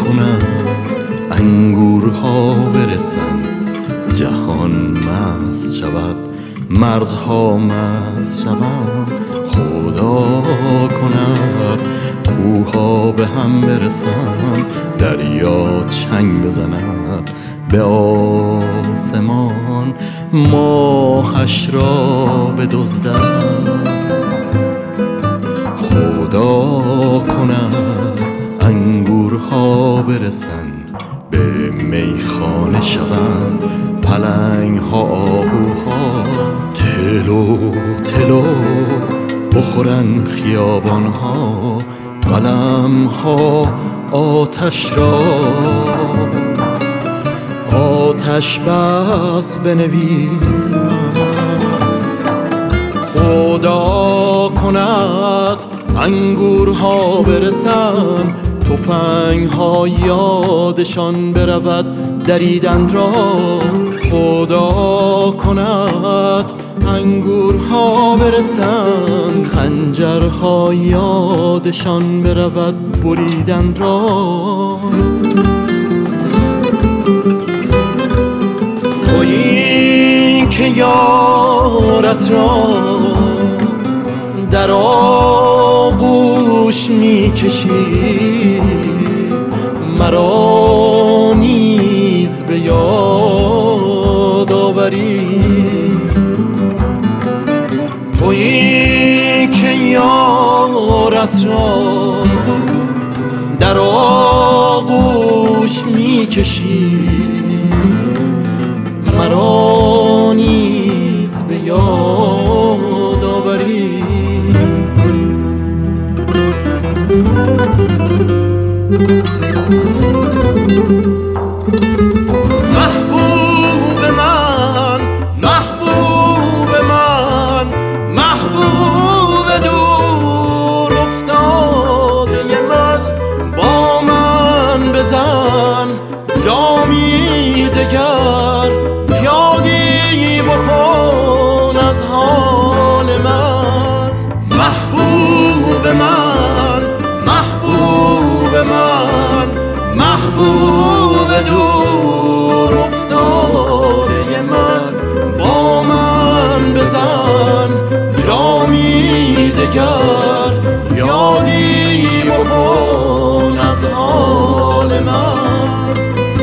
کنند انگورها برسند، جهان مست شود، مرزها مست شوند. خدا کند کوها به هم برسند، دریا چنگ بزند به آسمان، ماهش را بدزدد. خدا کند انگورها برسند، به میخانه شوند پلنگ ها آهوها. تلو تلو بخورن خیابان ها، قلم ها آتش را آتش بس بنویسند. خدا کند انگورها برسند، تفنگ ها یادشان برود دریدن را. خدا کند انگورها برسند، خنجرها یادشان برود بریدن را. تویی که یارت را در آغوش میکشی، مرا نیز به یاد آوری. تویی که یارت را در آغوش میکشی، مرا نیز به یاد آوری. محبوب من، محبوب من، محبوب دور افتاده من، با من بزن جامی دگر، یادی بکن از حال من. محبوب من، محبوب من، محبوب دور افتاده من، با من بزن جامی دگر، یادی بکن از حال من.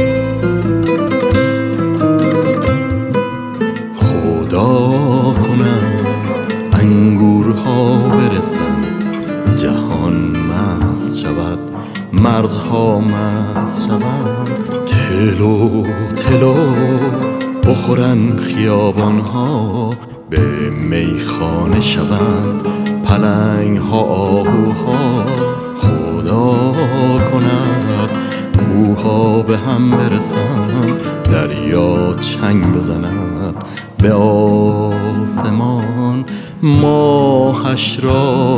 خدا کند انگورها برسند، جهان مست شود، مرزها مست شوند. تلو تلو بخورن خیابان ها، به میخانه شوند پلنگ ها آهوها. خدا کند کوها به هم برسند، دریا چنگ بزند به آسمان، ماهش را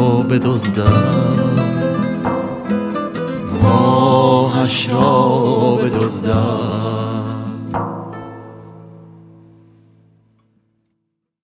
بدزدد، ماهش را بدزدد.